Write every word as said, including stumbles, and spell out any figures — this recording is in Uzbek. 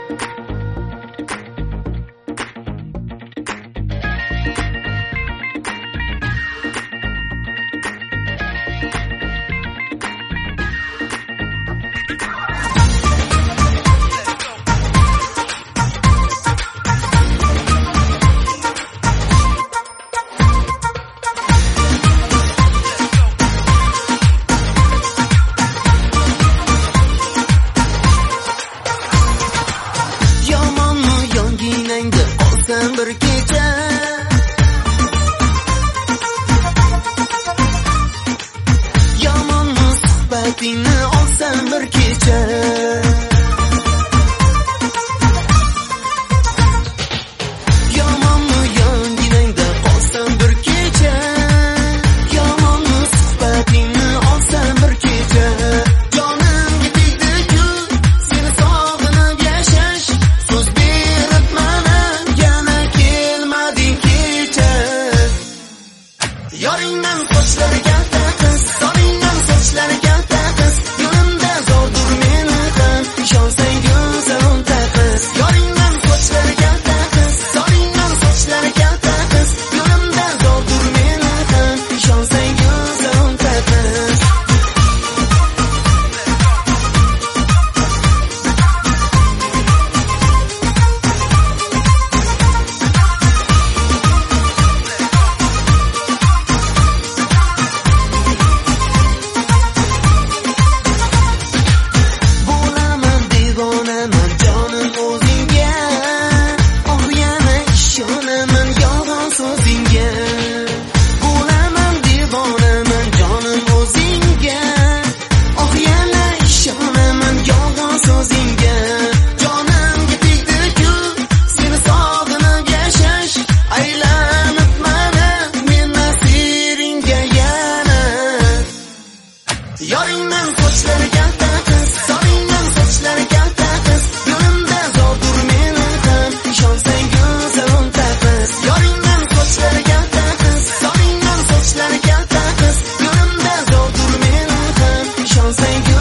bir kecha yomonni suhbatingni olsam bir kecha yomonni yonginangda qolsam bir kecha yomonni suhbatingni olsam bir kecha jonimga tegdi-ku seni sog'inib yashash so'z berib mana yana kelmading kecha yoringdan sochlariga taqis soningdan sochlariga taqis yo'limda zordur meni ham ishonsang go'zal taqis yoringdan sochlariga taqis soningdan sochlariga taqis yo'limda zordur meni ham ishonsang go'zal taqis yoringdan sochlariga taqis soningdan sochlariga taqis yo'limda zordur meni ham ishonsang go'zal taqis yoringdan sochlariga taqis soningdan sochlariga taqis yo'limda zordur meni ham ishonsang